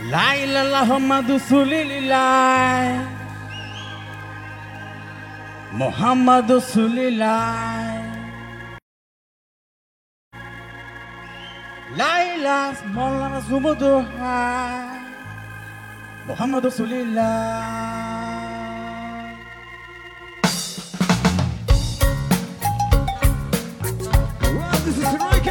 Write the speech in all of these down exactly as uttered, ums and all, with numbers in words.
La ilaha Rasulillah Muhammad Rasulillah La ilaha Maulana Rasulullah Muhammad Rasulillah. This is Royka.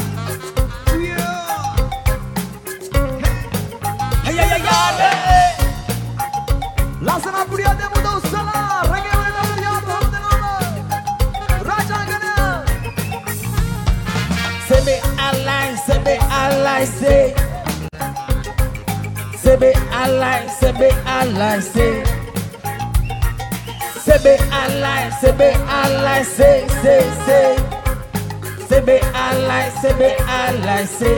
Lasana Puria de Mudo Sala, Reggae Raja Sebe alai, sebe alai, say. Sebe alai, sebe alai, say. Sebe alai, sebe alai, say, say, say. Sebe alai, sebe alai, say.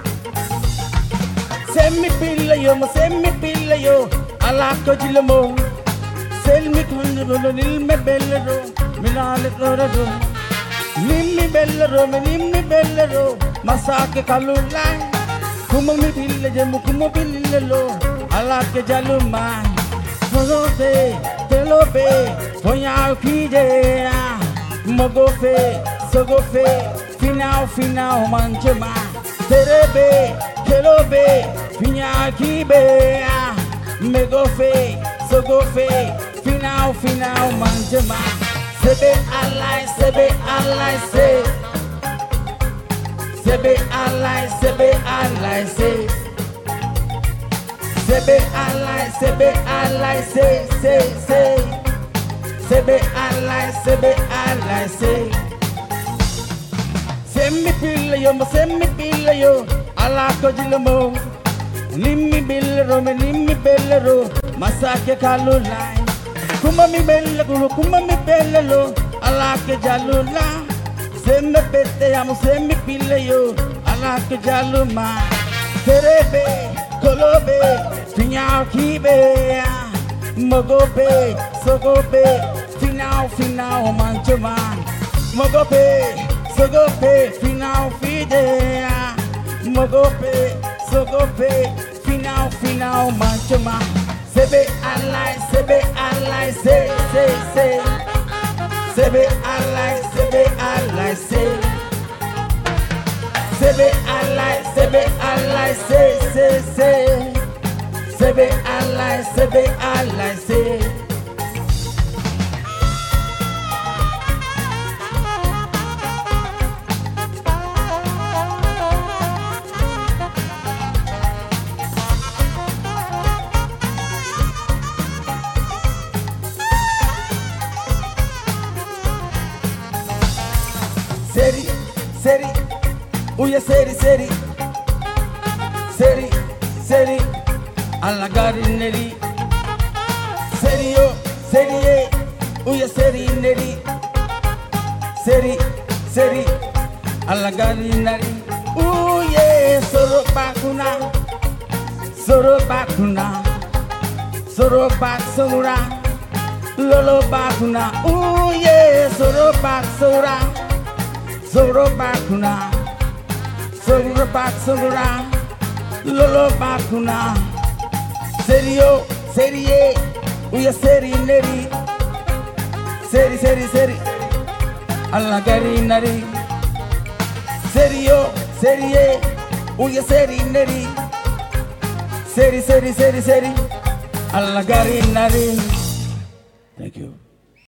Semi pilla yo, mo semi pilla yo. Allah ko jilmo sel mi kunjolo nil me bellero minale torado nimmi bellero me nimmi bellero masake kalulai kummi pille je mukumo pillelo Allah ke jaluma sogofe telobe fonya kije mogofe sogofe finao finao manjema terebe telobe finya kibe me go fe, so go fe, finao, finao, manjama. Sebe alai, sebe alai, se. Sebe alai, sebe alai, se. Sebe alai, sebe alai, se, se, se. Sebe alai, sebe alai, se. Semi pilla yo, mo semi pilla yo, ala ko jilamo. Nimmi bellero me nimmi bellero masake kalulai kuma mi bellero kuma mi bellelo ala ke jalula semme pette amo semmi pilleyo ala ke jaluma terebe kolobe finyao kibe mogobe sogobe finao finao manjuma mogobe sogobe finao fide mogobe sogobe finao finao manchama sebe alai sebe alai se se se sebe alai sebe alai se sebe alai sebe alai se se se sebe alai sebe alai se. Seri, seri, uya seri, seri, seri, seri, alla garineri. Serio, serie, uya seri neri. Seri, seri, alla garineri. Uye, soro bakuna, soro bakuna, soro baksura, lolo bakuna. Uye, soro baksura. Soro bakuna, soro baksura, lolo bakuna. Serio, serie, uya seri neri. Seri, seri, seri, alla gari nari. Serio, serie, uya seri neri. Seri, seri, seri, seri, alla gari nari. Thank you.